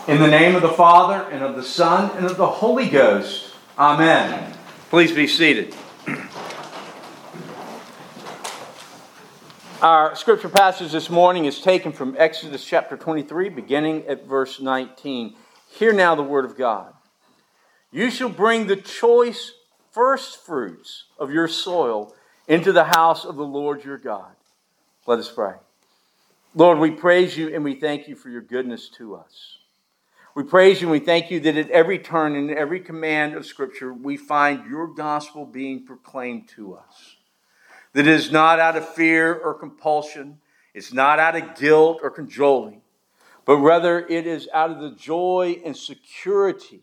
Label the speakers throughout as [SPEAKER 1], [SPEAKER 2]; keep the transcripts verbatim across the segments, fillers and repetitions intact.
[SPEAKER 1] In the name of the Father, and of the Son, and of the Holy Ghost. Amen. Please be seated. Our scripture passage this morning is taken from Exodus chapter twenty-three, beginning at verse nineteen. Hear now the word of God. You shall bring the choice first fruits of your soil into the house of the Lord your God. Let us pray. Lord, we praise you and we thank you for your goodness to us. We praise you and we thank you that at every turn and every command of Scripture, we find your gospel being proclaimed to us. That it is not out of fear or compulsion, it's not out of guilt or cajoling, but rather it is out of the joy and security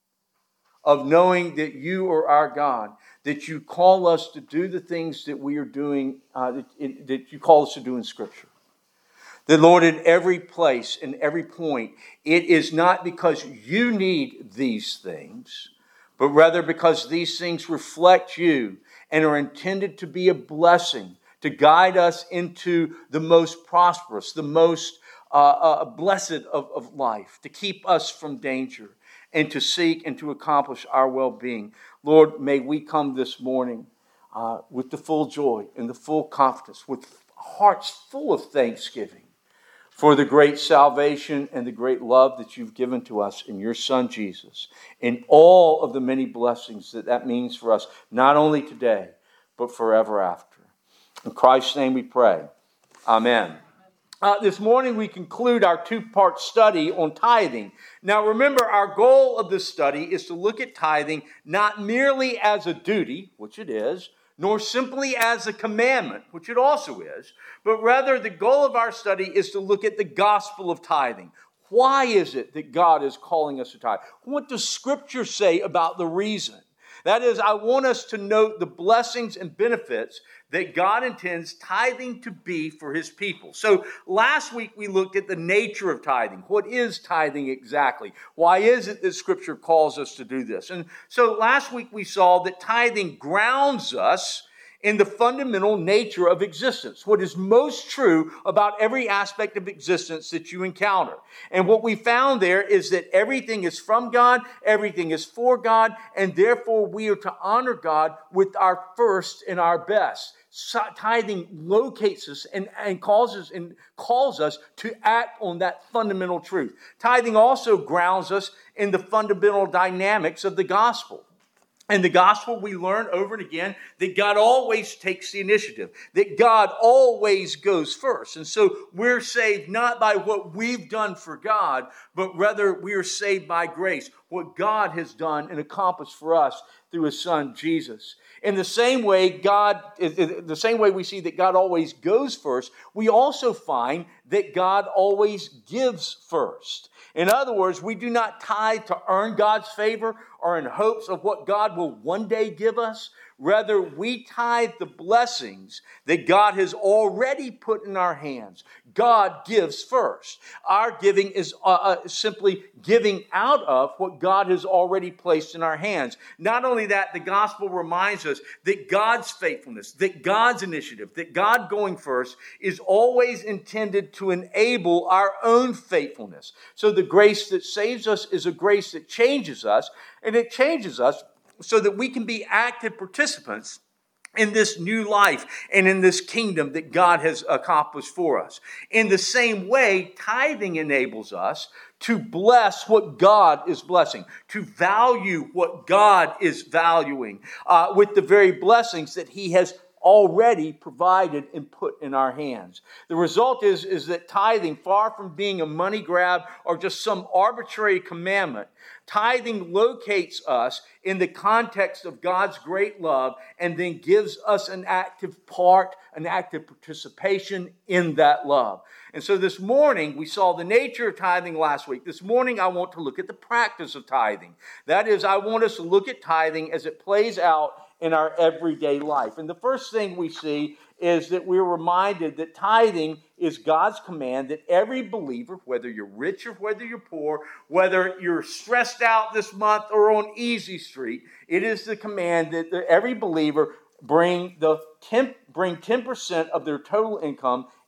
[SPEAKER 1] of knowing that you are our God, that you call us to do the things that we are doing, uh, that, that you call us to do in Scripture. That, Lord, in every place, in every point, it is not because you need these things, but rather because these things reflect you and are intended to be a blessing, to guide us into the most prosperous, the most uh, uh, blessed of, of life, to keep us from danger, and to seek and to accomplish our well-being. Lord, may we come this morning uh, with the full joy and the full confidence, with hearts full of thanksgiving, for the great salvation and the great love that you've given to us in your Son, Jesus, and all of the many blessings that that means for us, not only today, but forever after. In Christ's name we pray. Amen. Uh, this morning we conclude our two-part study on tithing. Now remember, our goal of this study is to look at tithing not merely as a duty, which it is, nor simply as a commandment, which it also is, but rather the goal of our study is to look at the gospel of tithing. Why is it that God is calling us to tithe? What does Scripture say about the reason? That is, I want us to note the blessings and benefits that God intends tithing to be for his people. So last week we looked at the nature of tithing. What is tithing exactly? Why is it that Scripture calls us to do this? And so last week we saw that tithing grounds us in the fundamental nature of existence, what is most true about every aspect of existence that you encounter. And what we found there is that everything is from God, everything is for God, and therefore we are to honor God with our first and our best. So, tithing locates us and, and causes and calls us to act on that fundamental truth. Tithing also grounds us in the fundamental dynamics of the gospel. In the gospel, we learn over and again that God always takes the initiative, that God always goes first. And so we're saved not by what we've done for God, but rather we are saved by grace, what God has done and accomplished for us through his Son, Jesus. In the same way, God, the same way we see that God always goes first, we also find that God always gives first. In other words, we do not tithe to earn God's favor or in hopes of what God will one day give us. Rather, we tithe the blessings that God has already put in our hands. God gives first. Our giving is uh, uh, simply giving out of what God has already placed in our hands. Not only that, the gospel reminds us that God's faithfulness, that God's initiative, that God going first is always intended to enable our own faithfulness. So the grace that saves us is a grace that changes us, and it changes us so that we can be active participants in this new life and in this kingdom that God has accomplished for us. In the same way, tithing enables us to bless what God is blessing, to value what God is valuing uh, with the very blessings that he has already provided and put in our hands. The result is, is that tithing, far from being a money grab or just some arbitrary commandment, tithing locates us in the context of God's great love and then gives us an active part, an active participation in that love. And so this morning, we saw the nature of tithing last week. This morning, I want to look at the practice of tithing. That is, I want us to look at tithing as it plays out in our everyday life. And the first thing we see is that we're reminded that tithing is God's command that every believer, whether you're rich or whether you're poor, whether you're stressed out this month or on easy street, it is the command that every believer bring the ten, bring ten percent of their total income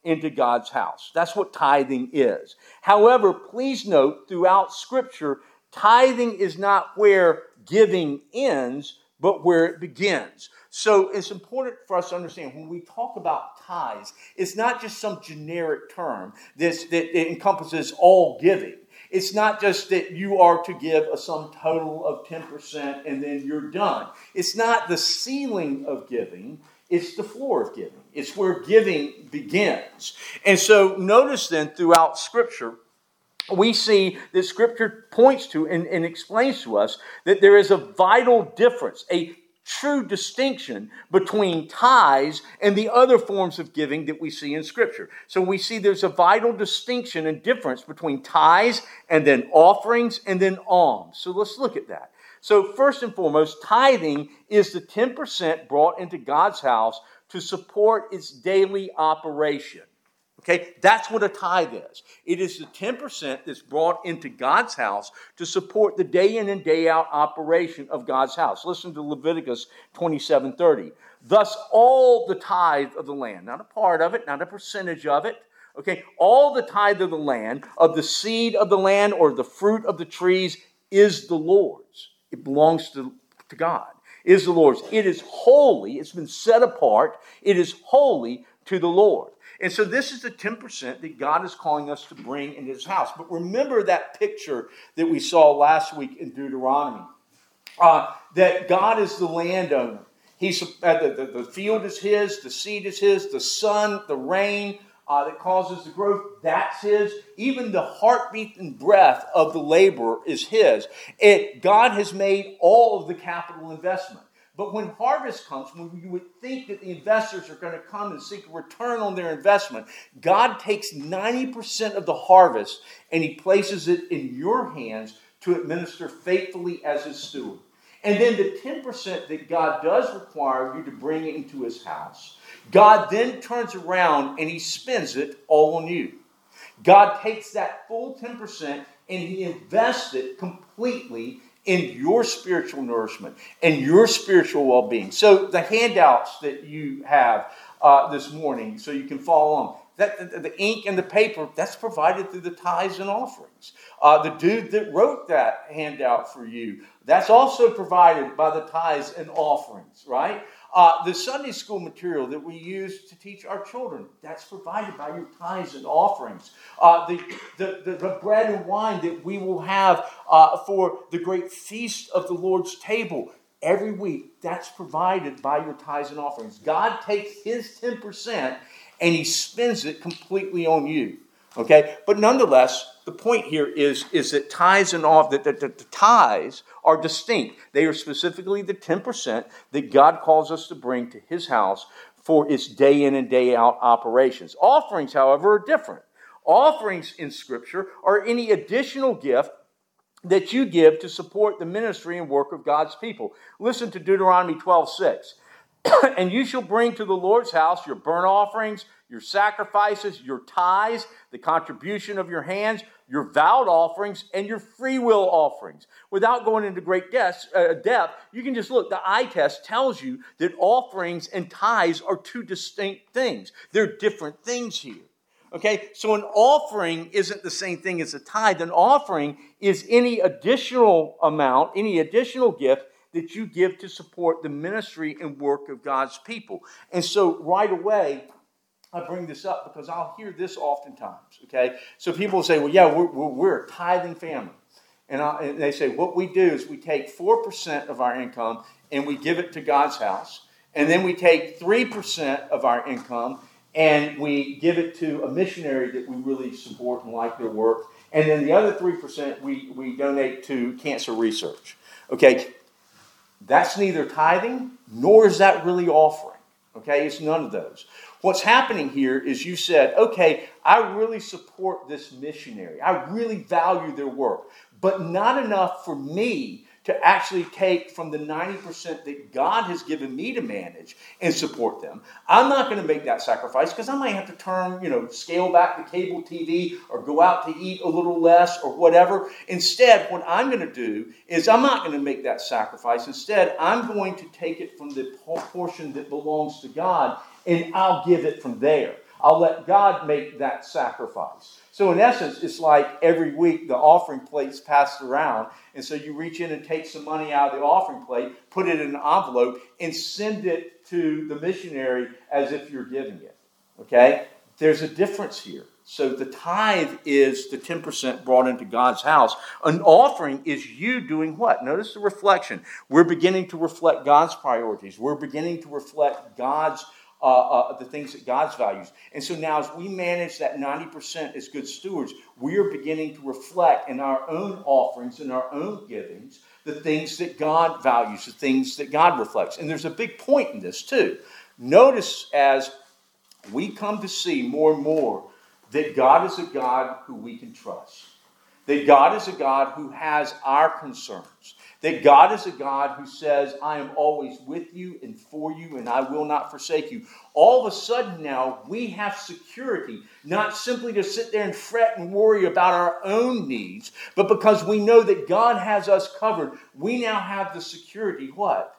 [SPEAKER 1] into God's house. That's what tithing is. However, please note throughout Scripture, tithing is not where giving ends, but where it begins. So it's important for us to understand when we talk about tithes, it's not just some generic term this, that it encompasses all giving. It's not just that you are to give a sum total of ten percent and then you're done. It's not the ceiling of giving. It's the floor of giving. It's where giving begins. And so notice then throughout Scripture, we see that Scripture points to and, and explains to us that there is a vital difference, a true distinction between tithes and the other forms of giving that we see in Scripture. So we see there's a vital distinction and difference between tithes and then offerings and then alms. So let's look at that. So first and foremost, tithing is the ten percent brought into God's house to support its daily operation. Okay, that's what a tithe is. It is the ten percent that's brought into God's house to support the day in and day out operation of God's house. Listen to Leviticus twenty-seven thirty. Thus all the tithe of the land, not a part of it, not a percentage of it, okay, all the tithe of the land, of the seed of the land or the fruit of the trees is the Lord's. It belongs to, to God. It is the Lord's. It is holy. It's been set apart. It is holy to the Lord. And so this is the ten percent that God is calling us to bring into His house. But remember that picture that we saw last week in Deuteronomy. Uh, that God is the landowner. He's, uh, the, the, the field is His, the seed is His, the sun, the rain uh, that causes the growth, that's His. Even the heartbeat and breath of the laborer is His. It, God has made all of the capital investment. But when harvest comes, when you would think that the investors are going to come and seek a return on their investment, God takes ninety percent of the harvest and He places it in your hands to administer faithfully as His steward. And then the ten percent that God does require you to bring into His house, God then turns around and He spends it all on you. God takes that full ten percent and He invests it completely in your spiritual nourishment and your spiritual well-being. So the handouts that you have uh, this morning, so you can follow along, that the, the ink and the paper, that's provided through the tithes and offerings. Uh, the dude that wrote that handout for you, that's also provided by the tithes and offerings, right? Uh, the Sunday school material that we use to teach our children, that's provided by your tithes and offerings. Uh, the, the, the, the bread and wine that we will have uh, for the great feast of the Lord's table every week, that's provided by your tithes and offerings. God takes His ten percent and He spends it completely on you. Okay, but nonetheless, the point here is, is that tithes and off that the, the, the tithes are distinct. They are specifically the ten percent that God calls us to bring to His house for its day in and day out operations. Offerings, however, are different. Offerings in Scripture are any additional gift that you give to support the ministry and work of God's people. Listen to Deuteronomy twelve six. And you shall bring to the Lord's house your burnt offerings, your sacrifices, your tithes, the contribution of your hands, your vowed offerings, and your free will offerings. Without going into great depth, uh, depth, you can just look. The eye test tells you that offerings and tithes are two distinct things. They're different things here. Okay, so an offering isn't the same thing as a tithe. An offering is any additional amount, any additional gift that you give to support the ministry and work of God's people. And so right away, I bring this up because I'll hear this oftentimes, okay? So people will say, well, yeah, we're, we're, we're a tithing family. And, I, and they say, what we do is we take four percent of our income and we give it to God's house. And then we take three percent of our income and we give it to a missionary that we really support and like their work. And then the other three percent we, we donate to cancer research, okay? That's neither tithing, nor is that really offering. Okay, it's none of those. What's happening here is you said, okay, I really support this missionary. I really value their work, but not enough for me to actually take from the ninety percent that God has given me to manage and support them. I'm not going to make that sacrifice because I might have to turn, you know, scale back the cable T V or go out to eat a little less or whatever. Instead, what I'm going to do is I'm not going to make that sacrifice. Instead, I'm going to take it from the portion that belongs to God and I'll give it from there. I'll let God make that sacrifice. So in essence, it's like every week the offering plate's passed around. And so you reach in and take some money out of the offering plate, put it in an envelope, and send it to the missionary as if you're giving it. Okay? There's a difference here. So the tithe is the ten percent brought into God's house. An offering is you doing what? Notice the reflection. We're beginning to reflect God's priorities. We're beginning to reflect God's uh, uh, the things that God's values. And so now as we manage that ninety percent as good stewards, we are beginning to reflect in our own offerings, in our own givings, the things that God values, the things that God reflects. And there's a big point in this too. Notice as we come to see more and more that God is a God who we can trust. That God is a God who has our concerns. That God is a God who says, I am always with you and for you and I will not forsake you. All of a sudden now we have security, not simply to sit there and fret and worry about our own needs, but because we know that God has us covered, we now have the security, what?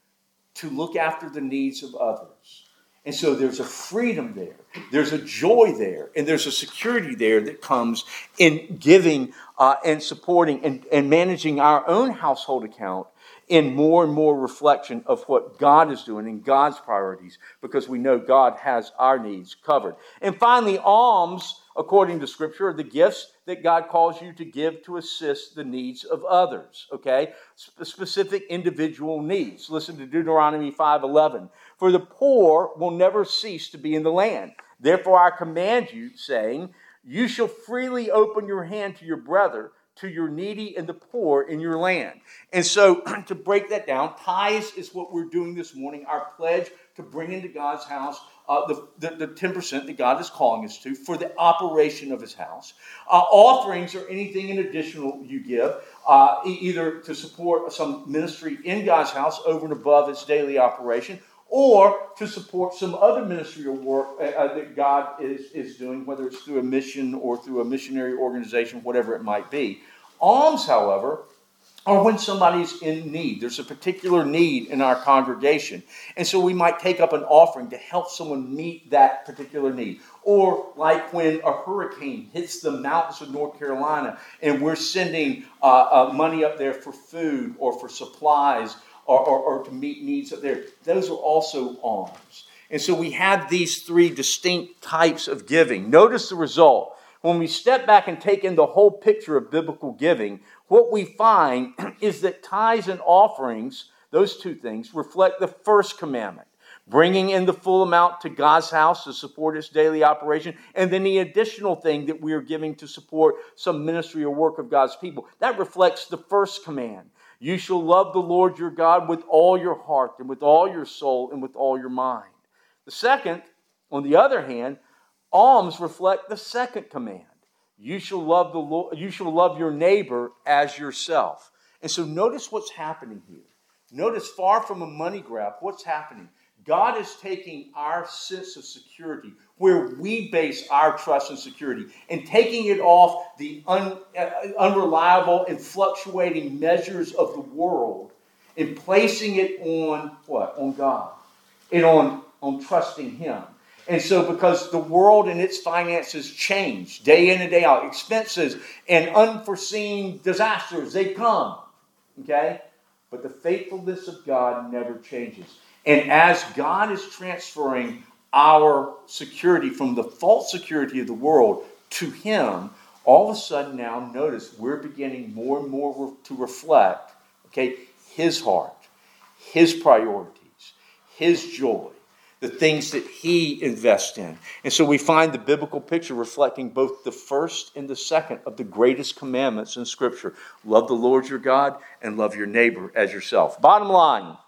[SPEAKER 1] To look after the needs of others. And so there's a freedom there, there's a joy there, and there's a security there that comes in giving uh, and supporting and, and managing our own household account in more and more reflection of what God is doing in God's priorities, because we know God has our needs covered. And finally, alms, according to Scripture, are the gifts that God calls you to give to assist the needs of others, okay? Specific individual needs. Listen to Deuteronomy five eleven. For the poor will never cease to be in the land. Therefore I command you, saying, you shall freely open your hand to your brother, to your needy and the poor in your land. And so to break that down, tithes is what we're doing this morning, our pledge to bring into God's house uh, the, the, the ten percent that God is calling us to for the operation of his house. Uh, offerings are anything in additional you give, uh, e- either to support some ministry in God's house over and above its daily operation, or to support some other ministerial work uh, that God is, is doing, whether it's through a mission or through a missionary organization, whatever it might be. Alms, however, are when somebody's in need. There's a particular need in our congregation. And so we might take up an offering to help someone meet that particular need. Or like when a hurricane hits the mountains of North Carolina and we're sending uh, uh, money up there for food or for supplies, Or, or, or to meet needs up there. Those are also alms. And so we have these three distinct types of giving. Notice the result. When we step back and take in the whole picture of biblical giving, what we find is that tithes and offerings, those two things, reflect the first commandment. Bringing in the full amount to God's house to support its daily operation, and then the additional thing that we are giving to support some ministry or work of God's people. That reflects the first command. You shall love the Lord your God with all your heart and with all your soul and with all your mind. The second, on the other hand, alms reflect the second command. You shall love the Lord, you shall love your neighbor as yourself. And so notice what's happening here. Notice, far from a money grab, what's happening? God is taking our sense of security, where we base our trust and security, and taking it off the un, uh, unreliable and fluctuating measures of the world and placing it on what? On God. And on, on trusting him. And so because the world and its finances change day in and day out, expenses and unforeseen disasters, they come. Okay? But the faithfulness of God never changes. And as God is transferring our security from the false security of the world to him, all of a sudden now, notice, we're beginning more and more to reflect, okay, his heart, his priorities, his joy, the things that he invests in. And so we find the biblical picture reflecting both the first and the second of the greatest commandments in Scripture. Love the Lord your God and love your neighbor as yourself. Bottom line,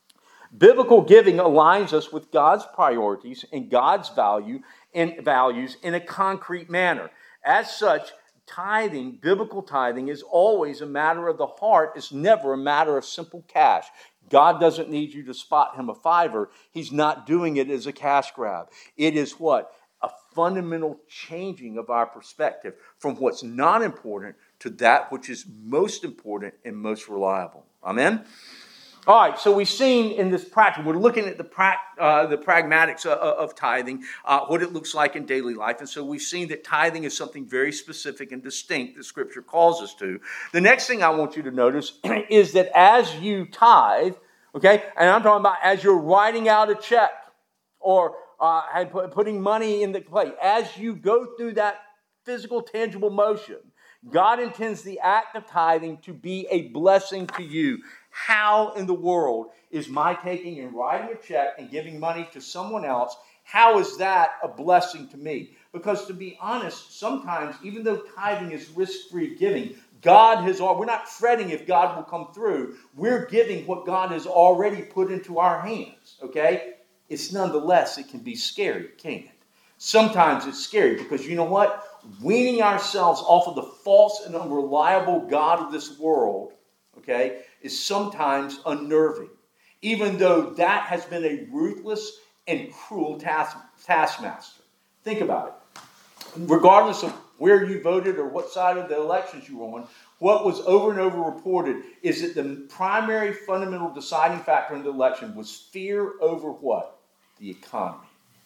[SPEAKER 1] biblical giving aligns us with God's priorities and God's value and values in a concrete manner. As such, tithing, biblical tithing, is always a matter of the heart. It's never a matter of simple cash. God doesn't need you to spot him a fiver. He's not doing it as a cash grab. It is what? A fundamental changing of our perspective from what's not important to that which is most important and most reliable. Amen? All right, so we've seen in this practice, we're looking at the pra- uh, the pragmatics of, of tithing, uh, what it looks like in daily life. And so we've seen that tithing is something very specific and distinct that Scripture calls us to. The next thing I want you to notice is that as you tithe, okay, and I'm talking about as you're writing out a check or uh, putting money in the plate, as you go through that physical, tangible motion, God intends the act of tithing to be a blessing to you. How in the world is my taking and writing a check and giving money to someone else, how is that a blessing to me? Because to be honest, sometimes, even though tithing is risk-free giving, God has, we're not fretting if God will come through. We're giving what God has already put into our hands, okay? It's nonetheless, it can be scary, can't it? Sometimes it's scary because you know what? Weaning ourselves off of the false and unreliable God of this world, okay, is sometimes unnerving, even though that has been a ruthless and cruel task, taskmaster. Think about it. Regardless of where you voted or what side of the elections you were on, what was over and over reported is that the primary fundamental deciding factor in the election was fear over what? The economy.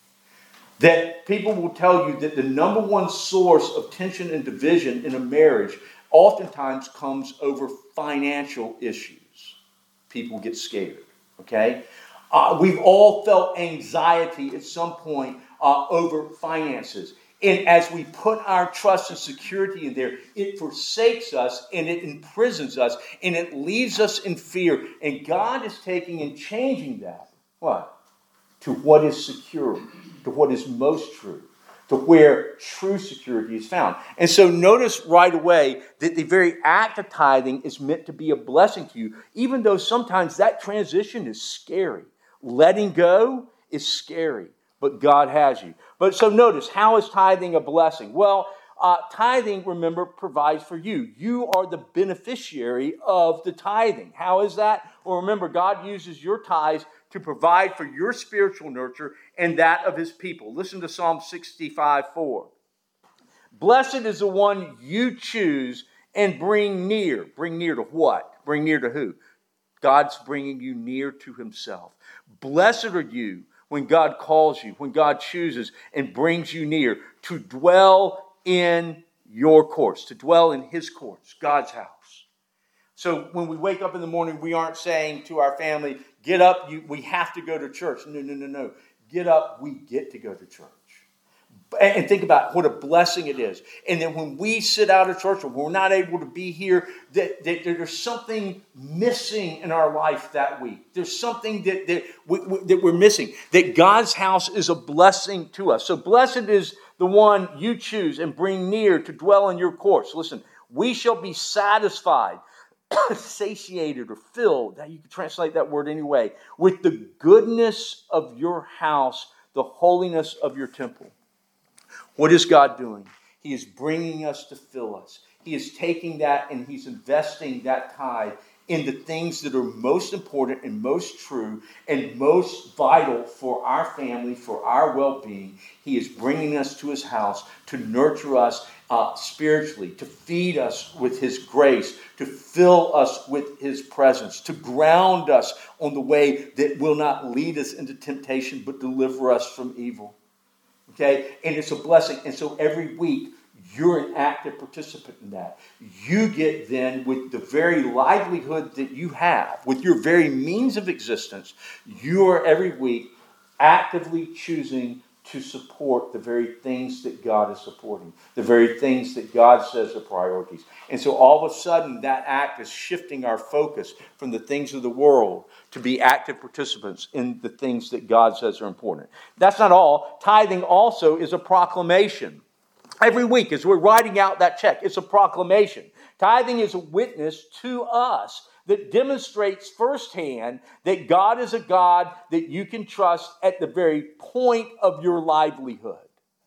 [SPEAKER 1] That people will tell you that the number one source of tension and division in a marriage oftentimes comes over financial issues. People get scared, okay? Uh, we've all felt anxiety at some point uh, over finances. And as we put our trust and security in there, it forsakes us and it imprisons us and it leaves us in fear. And God is taking and changing that, what? To what is secure, to what is most true, to where true security is found. And so notice right away that the very act of tithing is meant to be a blessing to you, even though sometimes that transition is scary. Letting go is scary, but God has you. But so notice, how is tithing a blessing? Well, uh, tithing, remember, provides for you. You are the beneficiary of the tithing. How is that? Well, remember, God uses your tithes to provide for your spiritual nurture and that of his people. Listen to Psalm sixty-five four. Blessed is the one you choose and bring near. Bring near to what? Bring near to who? God's bringing you near to himself. Blessed are you when God calls you, when God chooses and brings you near to dwell in your courts, to dwell in his courts, God's house. So when we wake up in the morning, we aren't saying to our family, get up, you, we have to go to church. No, no, no, no. Get up, we get to go to church. And think about what a blessing it is. And then when we sit out of church or we're not able to be here, that, that there's something missing in our life that week. There's something that, that, we, we, that we're missing. That God's house is a blessing to us. So blessed is the one you choose and bring near to dwell in your courts. Listen, we shall be satisfied, satiated or filled, you can translate that word anyway, with the goodness of your house, the holiness of your temple. What is God doing? He is bringing us to fill us. He is taking that and he's investing that tithe in the things that are most important and most true and most vital for our family, for our well-being. He is bringing us to his house to nurture us uh, spiritually, to feed us with his grace, to fill us with his presence, to ground us on the way that will not lead us into temptation but deliver us from evil. Okay? And it's a blessing. And so every week, you're an active participant in that. You get then, with the very livelihood that you have, with your very means of existence, you are every week actively choosing to support the very things that God is supporting, the very things that God says are priorities. And so all of a sudden, that act is shifting our focus from the things of the world to be active participants in the things that God says are important. That's not all. Tithing also is a proclamation. Every week, as we're writing out that check, it's a proclamation. Tithing is a witness to us that demonstrates firsthand that God is a God that you can trust at the very point of your livelihood.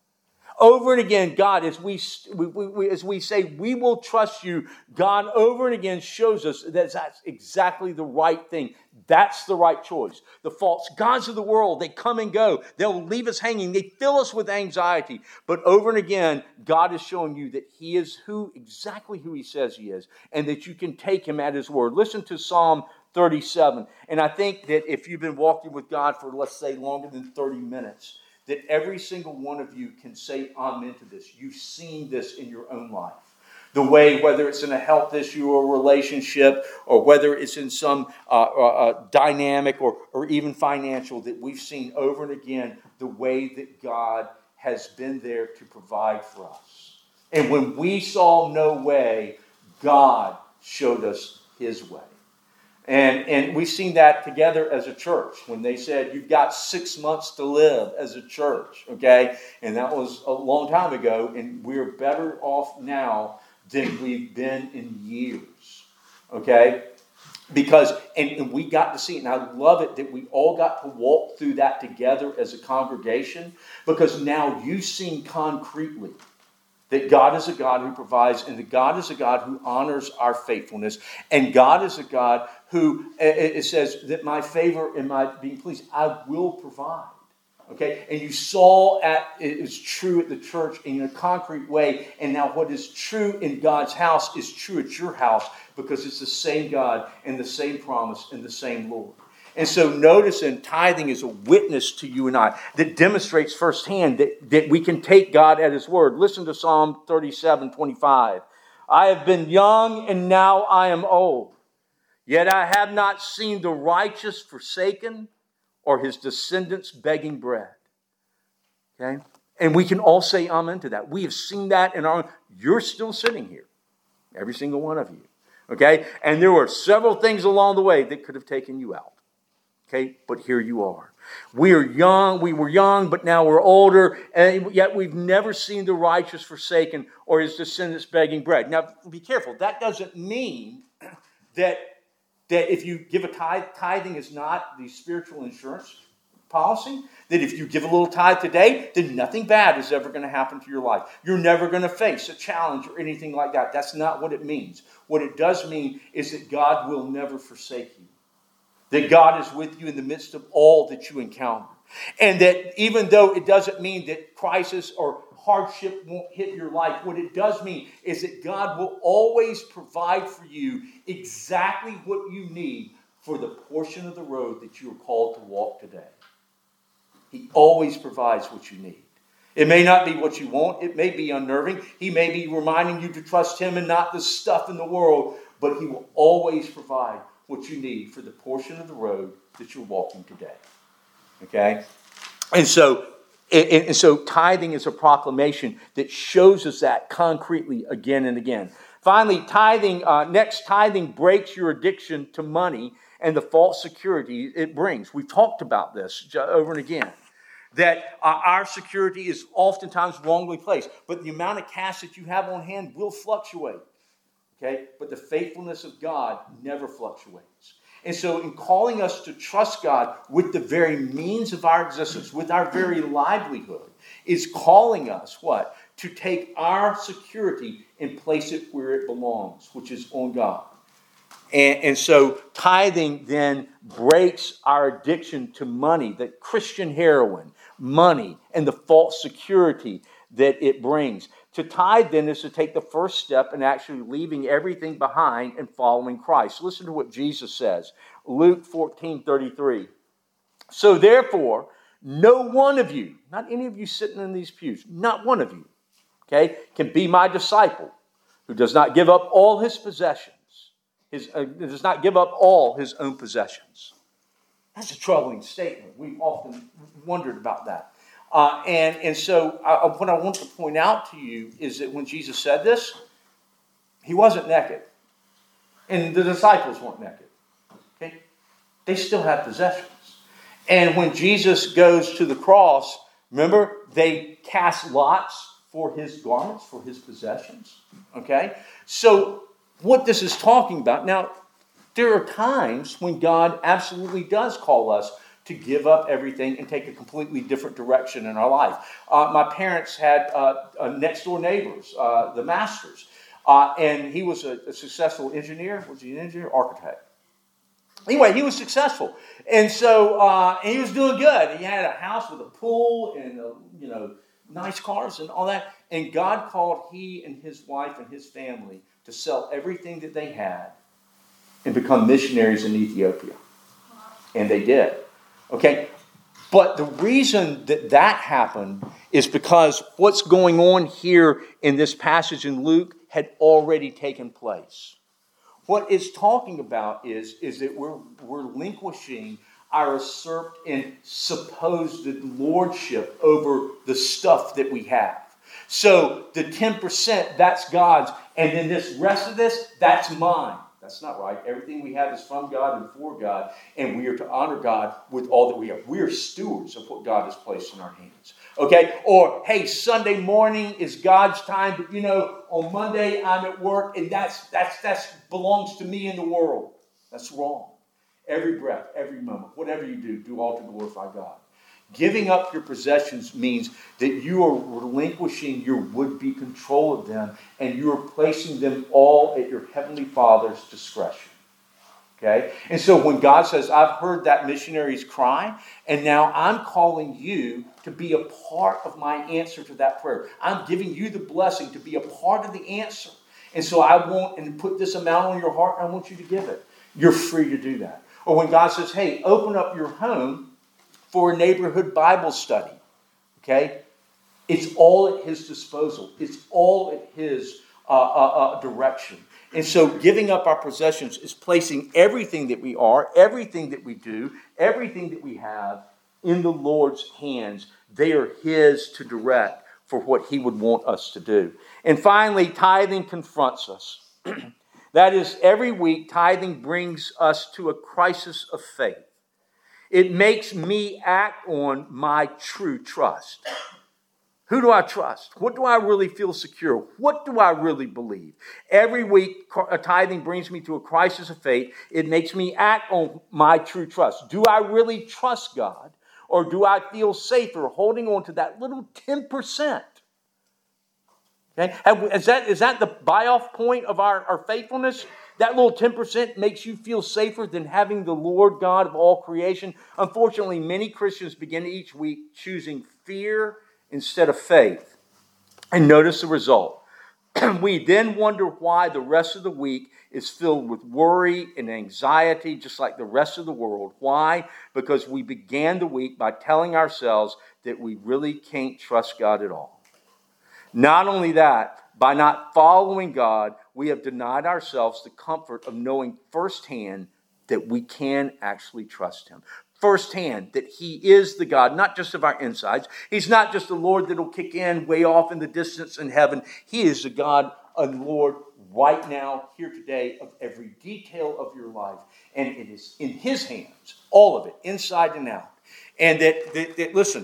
[SPEAKER 1] Over and again, God, as we, we, we, as we say, we will trust you, God over and again shows us that that's exactly the right thing. That's the right choice. The false gods of the world, they come and go. They'll leave us hanging. They fill us with anxiety. But over and again, God is showing you that he is who exactly who he says he is, and that you can take him at his word. Listen to Psalm thirty-seven. And I think that if you've been walking with God for, let's say, longer than thirty minutes, that every single one of you can say amen to this. You've seen this in your own life. The way, whether it's in a health issue or relationship, or whether it's in some uh, uh, dynamic or, or even financial, that we've seen over and again the way that God has been there to provide for us. And when we saw no way, God showed us his way. And, and we've seen that together as a church when they said, you've got six months to live as a church, okay? And that was a long time ago, and we're better off now than we've been in years, okay? Because, and, and we got to see it, and I love it that we all got to walk through that together as a congregation, because now you've seen concretely that God is a God who provides, and that God is a God who honors our faithfulness, and God is a God who, it says that my favor and my being pleased, I will provide. Okay, and you saw at it is true at the church in a concrete way, and now what is true in God's house is true at your house, because it's the same God and the same promise and the same Lord. And so notice, in tithing is a witness to you and I that demonstrates firsthand that, that we can take God at his word. Listen to Psalm thirty-seven twenty-five. I have been young and now I am old, yet I have not seen the righteous forsaken, or his descendants begging bread. Okay? And we can all say amen to that. We have seen that in our own. You're still sitting here. Every single one of you. Okay? And there were several things along the way that could have taken you out. Okay? But here you are. We are young. We were young, but now we're older. And yet we've never seen the righteous forsaken or his descendants begging bread. Now, be careful. That doesn't mean that That if you give a tithe, tithing is not the spiritual insurance policy. That if you give a little tithe today, then nothing bad is ever going to happen to your life. You're never going to face a challenge or anything like that. That's not what it means. What it does mean is that God will never forsake you. That God is with you in the midst of all that you encounter. And that even though it doesn't mean that crisis or hardship won't hit your life, what it does mean is that God will always provide for you exactly what you need for the portion of the road that you are called to walk today. He always provides what you need. It may not be what you want. It may be unnerving. He may be reminding you to trust him and not the stuff in the world, but he will always provide what you need for the portion of the road that you're walking today. Okay? And so And, and so tithing is a proclamation that shows us that concretely again and again. Finally, tithing, uh, next, tithing breaks your addiction to money and the false security it brings. We've talked about this over and again. That uh, our security is oftentimes wrongly placed. But the amount of cash that you have on hand will fluctuate. Okay? But the faithfulness of God never fluctuates. And so in calling us to trust God with the very means of our existence, with our very livelihood, is calling us, what? To take our security and place it where it belongs, which is on God. And, and so tithing then breaks our addiction to money, the Christian heroin, money, and the false security that it brings. To tithe then is to take the first step in actually leaving everything behind and following Christ. Listen to what Jesus says. Luke fourteen thirty-three. So therefore, no one of you, not any of you sitting in these pews, not one of you, okay, can be my disciple who does not give up all his possessions, his, uh, does not give up all his own possessions. That's a troubling statement. We've often wondered about that. Uh, and, and so I, what I want to point out to you is that when Jesus said this, he wasn't naked. And the disciples weren't naked. Okay? They still had possessions. And when Jesus goes to the cross, remember, they cast lots for his garments, for his possessions. Okay? So what this is talking about, now, there are times when God absolutely does call us to give up everything and take a completely different direction in our life. Uh, my parents had uh, uh, next-door neighbors, uh, the Masters, uh, and he was a, a successful engineer. Was he an engineer? Architect. Anyway, he was successful, and so uh, and he was doing good. He had a house with a pool and uh, you know nice cars and all that. And God called he and his wife and his family to sell everything that they had and become missionaries in Ethiopia. And they did. Okay? But the reason that that happened is because what's going on here in this passage in Luke had already taken place. What it's talking about is, is that we're, we're relinquishing our usurped and supposed lordship over the stuff that we have. So the ten percent, that's God's. And then this rest of this, that's mine. That's not right. Everything we have is from God and for God. And we are to honor God with all that we have. We are stewards of what God has placed in our hands. Okay? Or, hey, Sunday morning is God's time. But, you know, on Monday I'm at work. And that's that's that's belongs to me in the world. That's wrong. Every breath, every moment, whatever you do, do all to glorify God. Giving up your possessions means that you are relinquishing your would-be control of them and you are placing them all at your Heavenly Father's discretion. Okay? And so when God says, I've heard that missionary's cry, and now I'm calling you to be a part of my answer to that prayer. I'm giving you the blessing to be a part of the answer. And so I want and put this amount on your heart, and I want you to give it. You're free to do that. Or when God says, hey, open up your home for a neighborhood Bible study. Okay? It's all at His disposal. It's all at His uh, uh, uh, direction. And so giving up our possessions is placing everything that we are, everything that we do, everything that we have in the Lord's hands. They are His to direct for what He would want us to do. And finally, tithing confronts us. That is, every week, tithing brings us to a crisis of faith. It makes me act on my true trust. Who do I trust? What do I really feel secure? What do I really believe? Every week, tithing brings me to a crisis of faith. It makes me act on my true trust. Do I really trust God? Or do I feel safer holding on to that little ten percent? Okay? Is that, is that the buy-off point of our, our faithfulness? That little ten percent makes you feel safer than having the Lord God of all creation? Unfortunately, many Christians begin each week choosing fear instead of faith. And notice the result. We then wonder why the rest of the week is filled with worry and anxiety, just like the rest of the world. Why? Because we began the week by telling ourselves that we really can't trust God at all. Not only that, by not following God, we have denied ourselves the comfort of knowing firsthand that we can actually trust Him. Firsthand, that He is the God, not just of our insides. He's not just the Lord that will kick in way off in the distance in heaven. He is the God and Lord right now, here today, of every detail of your life. And it is in His hands, all of it, inside and out. And that, that, that listen,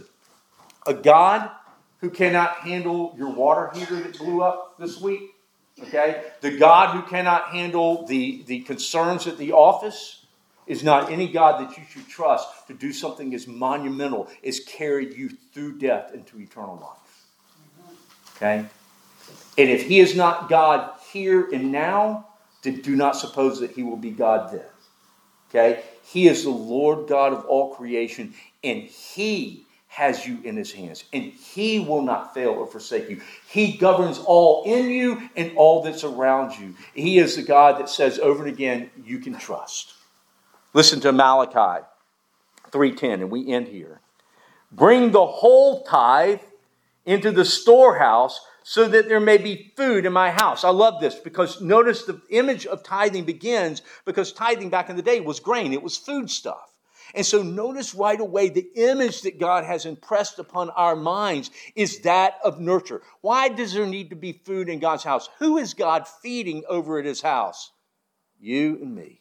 [SPEAKER 1] a God who cannot handle your water heater that blew up this week, okay? The God who cannot handle the, the concerns at the office is not any God that you should trust to do something as monumental as carry you through death into eternal life. Okay? And if He is not God here and now, then do not suppose that He will be God then. Okay? He is the Lord God of all creation, and He has you in His hands, and He will not fail or forsake you. He governs all in you and all that's around you. He is the God that says over and again, you can trust. Listen to Malachi three ten, and we end here. Bring the whole tithe into the storehouse so that there may be food in my house. I love this because notice the image of tithing begins because tithing back in the day was grain. It was food stuff. And so notice right away the image that God has impressed upon our minds is that of nurture. Why does there need to be food in God's house? Who is God feeding over at His house? You and me.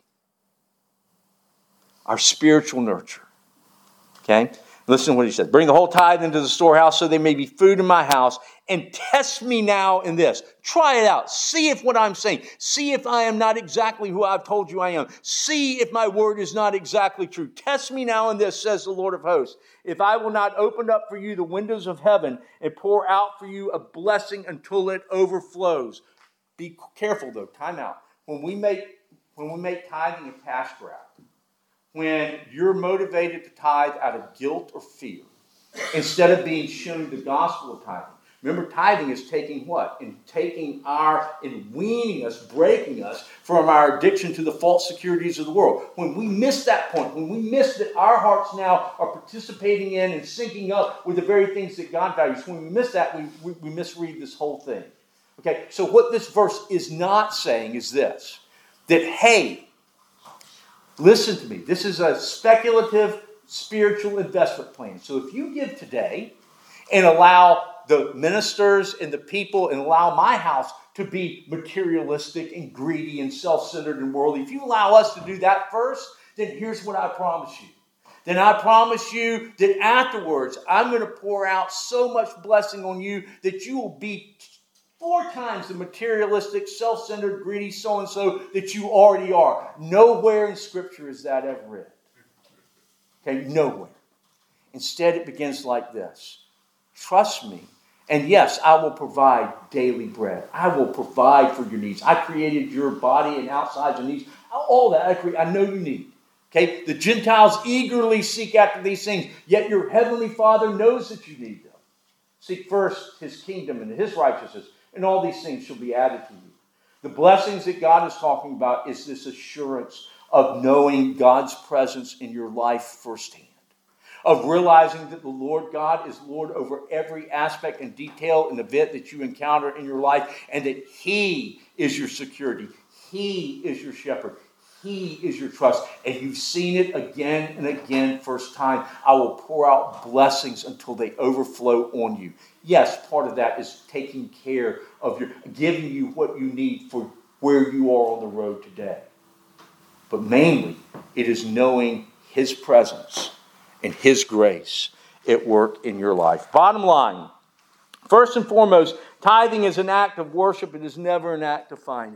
[SPEAKER 1] Our spiritual nurture. Okay? Listen to what He says. Bring the whole tithe into the storehouse so there may be food in my house. And test me now in this. Try it out. See if what I'm saying. See if I am not exactly who I've told you I am. See if my word is not exactly true. Test me now in this, says the Lord of hosts. If I will not open up for you the windows of heaven and pour out for you a blessing until it overflows. Be careful though. Time out. When we make, when we make tithing a cash grab, when you're motivated to tithe out of guilt or fear, instead of being shown the gospel of tithing, Remember, tithing is taking what? And taking our, and weaning us, breaking us from our addiction to the false securities of the world. When we miss that point, when we miss that our hearts now are participating in and syncing up with the very things that God values, when we miss that, we, we, we misread this whole thing. Okay, so what this verse is not saying is this, that, hey, listen to me, this is a speculative spiritual investment plan. So if you give today and allow the ministers and the people and allow my house to be materialistic and greedy and self-centered and worldly, if you allow us to do that first, then here's what I promise you. Then I promise you that afterwards, I'm going to pour out so much blessing on you that you will be four times the materialistic, self-centered, greedy so-and-so that you already are. Nowhere in Scripture is that ever written. Okay, nowhere. Instead, it begins like this. Trust me. And yes, I will provide daily bread. I will provide for your needs. I created your body and outsides and needs. All that I create, I know you need. Okay? The Gentiles eagerly seek after these things, yet your heavenly Father knows that you need them. Seek first his kingdom and his righteousness, and all these things shall be added to you. The blessings that God is talking about is this assurance of knowing God's presence in your life firsthand. Of realizing that the Lord God is Lord over every aspect and detail and event that you encounter in your life, and that he is your security. He is your shepherd. He is your trust. And you've seen it again and again first time. I will pour out blessings until they overflow on you. Yes, part of that is taking care of your, giving you what you need for where you are on the road today. But mainly, it is knowing his presence and his grace at work in your life. Bottom line, first and foremost, tithing is an act of worship. It is never an act of finance.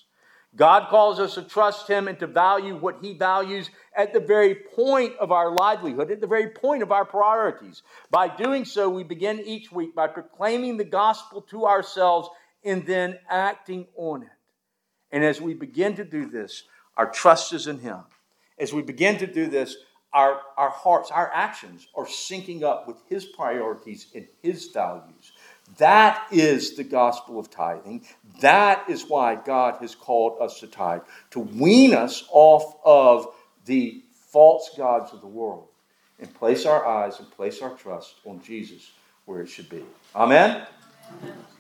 [SPEAKER 1] God calls us to trust him and to value what he values at the very point of our livelihood, at the very point of our priorities. By doing so, we begin each week by proclaiming the gospel to ourselves and then acting on it. And as we begin to do this, our trust is in him. As we begin to do this, Our, our hearts, our actions are syncing up with his priorities and his values. That is the gospel of tithing. That is why God has called us to tithe, to wean us off of the false gods of the world and place our eyes and place our trust on Jesus where it should be. Amen? Amen.